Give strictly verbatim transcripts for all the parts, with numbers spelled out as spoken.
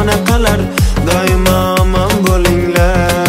jon aqalar, doimo omon bo'linglar.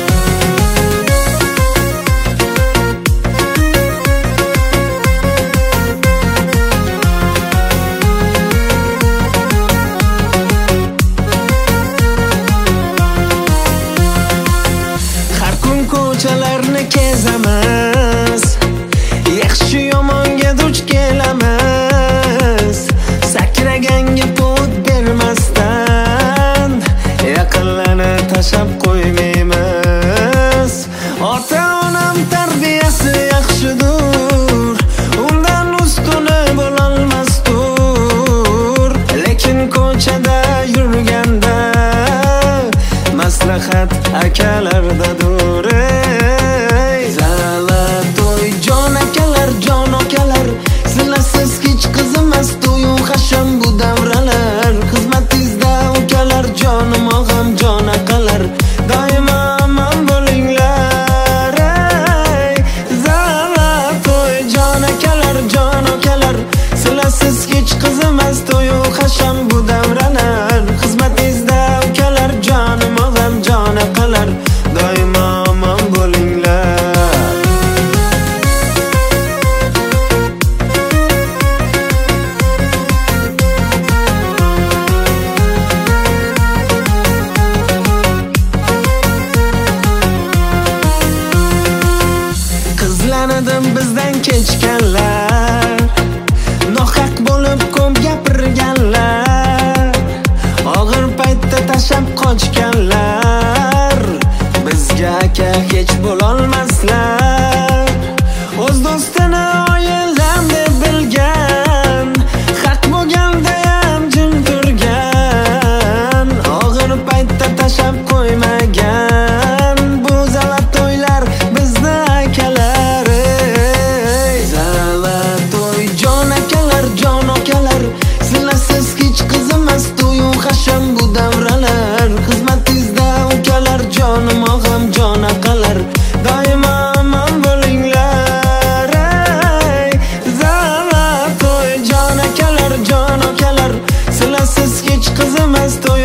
Har kun ko'chalarni kezamiz, yaxshi yomonga duch kelamiz. Sakraganga pot bermasdan yaqinlarni tashab qo'ymaymiz. Ota-onam tarbiyasi yaxshidir, undan ustuni bo'lolmasdir. Lekin ko'chada yurganda maslahat akalardadir. Zala to'y jon akalar, jon okalar, sizlarsiz hech qizimas to'yu hasham bu davralar. Xizmatingizda ukalar, jonim og'am, jon aqalar, doimo omon bo'linglar. Zala to'y jon akalar, jon okalar, sizlarsiz hech qizimas to'yu hasham bu davralar. Xizmatingizda ukalar, jonim og'am, jon aqalar, doimo omon bo'linglar. Qizlanidim bizdan kechganlar, nohaq bo'lib ko'p gapirganlar, og'ir paytda tashab qochganlar. Bizga aka hech bo'lolmaslar. O'z do'stini oilam deb bilgan, haq bo'lganda ham jim turgan, og'ir paytda tashab qo'ymagan. Bu zala to'ylar bizni akalar. Zala to'y jon akalar, jon okalar, sizlarsiz hech qizimas to'yu hasham bu davralar. Xizmatingizda ukalar, jonim og'am, jon aqalar, doimo omon bo'linglar. Zala to'y jon akalar, jon okalar, sizlarsiz hech qizimas to'y